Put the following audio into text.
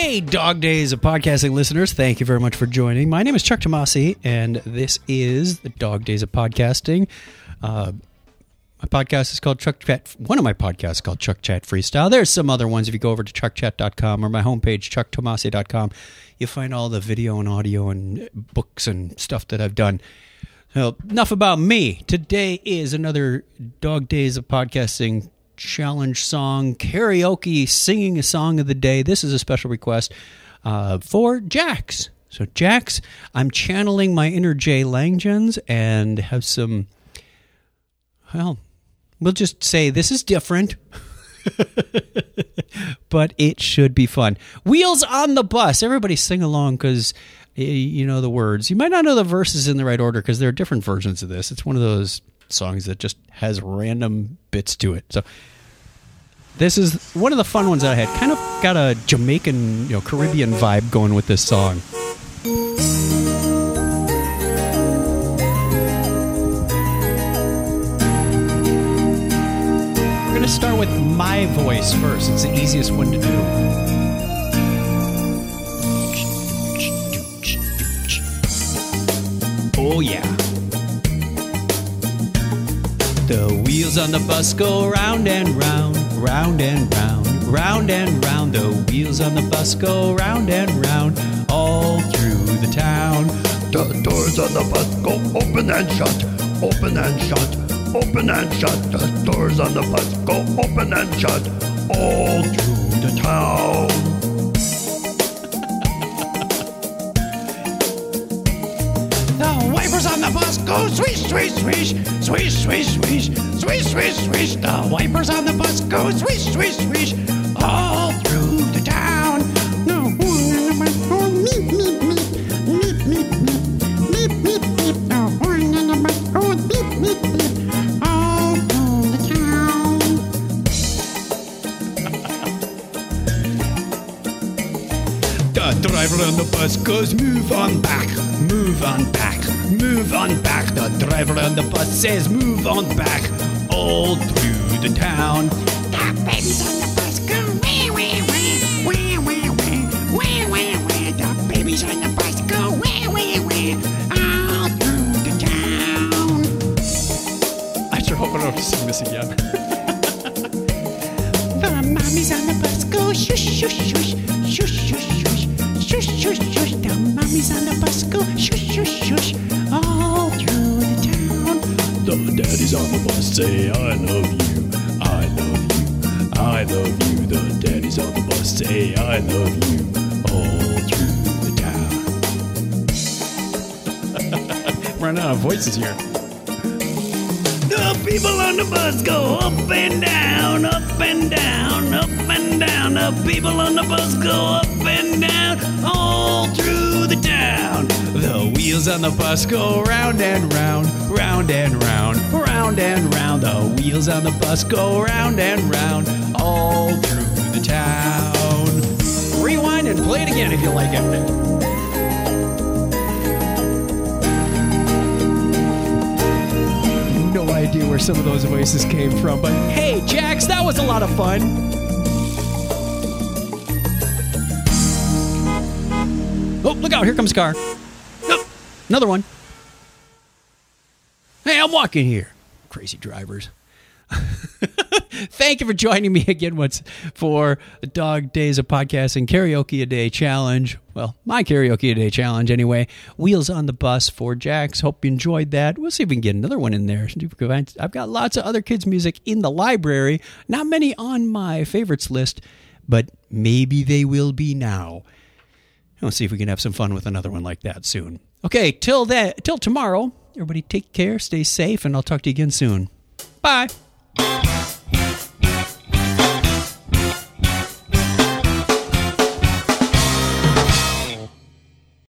Hey, Dog Days of Podcasting listeners, thank you very much for joining. My name is Chuck Tomasi, and this is the Dog Days of Podcasting. My podcast is called Chuck Chat. One of my podcasts is called Chuck Chat Freestyle. There's some other ones. If you go over to chuckchat.com or my homepage, chucktomasi.com, you'll find all the video and audio and books and stuff that I've done. So, enough about me. Today is another Dog Days of Podcasting challenge song, karaoke, singing a song of the day. This is a special request for Jax. So Jax, I'm channeling my inner Jay Langdons and have some, well, we'll just say this is different, but it should be fun. Wheels on the Bus. Everybody sing along because you know the words. You might not know the verses in the right order because there are different versions of this. It's one of those songs that just has random bits to it. So this is one of the fun ones that I had. Kind of got a Jamaican, Caribbean vibe going with this song. We're going to start with my voice first. It's the easiest one to do. Oh yeah. The wheels on the bus go round and round, round and round, round and round. The wheels on the bus go round and round, all through the town. The doors on the bus go open and shut, open and shut, open and shut. The doors on the bus go open and shut, all through the town. The wipers on the bus go swish, swish, swish, swish, swish, swish, swish, swish, swish. The wipers on the bus go swish, swish, swish, all through the town. The horn on the bus go meep, meep, meep, meep, meep, meep, meep, meep, meep. The horn on the bus go beep, beep, beep, all through the town. The driver on the bus goes move on back, move on back, move on back. The driver on the bus says move on back, all through the town. The babies on the bus go wah, wah, wah, wah, wah, wah, wah, wah. The babies on the bus go wah, wah, wah, all through the town. I sure hope I don't have to sing this again. The mommies on the bus go shush, shush, shush, shush, shush, shush, shush, shush, shush. The mommies on the bus go shush, shush, shush, all through the town. The daddies on the bus say, I love you, I love you, I love you. The daddies on the bus say, I love you, all through the town. Running out of voices here. The people on the bus go up and down, up and down, up and down. The people on the bus go up and down, all through the town. The wheels on the bus go round and round, round and round, round and round. The wheels on the bus go round and round, all through the town. Rewind and play it again if you like it. No idea where some of those voices came from, but hey, Jax, that was a lot of fun. Oh, look out, here comes a car. Oh, another one. Hey, I'm walking here. Crazy drivers. Thank you for joining me again once for the Dog Days of Podcasting Karaoke a Day Challenge. Well, my Karaoke a Day Challenge anyway. Wheels on the Bus for Jax. Hope you enjoyed that. We'll see if we can get another one in there. I've got lots of other kids' music in the library. Not many on my favorites list, but maybe they will be now. We'll see if we can have some fun with another one like that soon. Okay, till tomorrow, everybody take care, stay safe, and I'll talk to you again soon. Bye.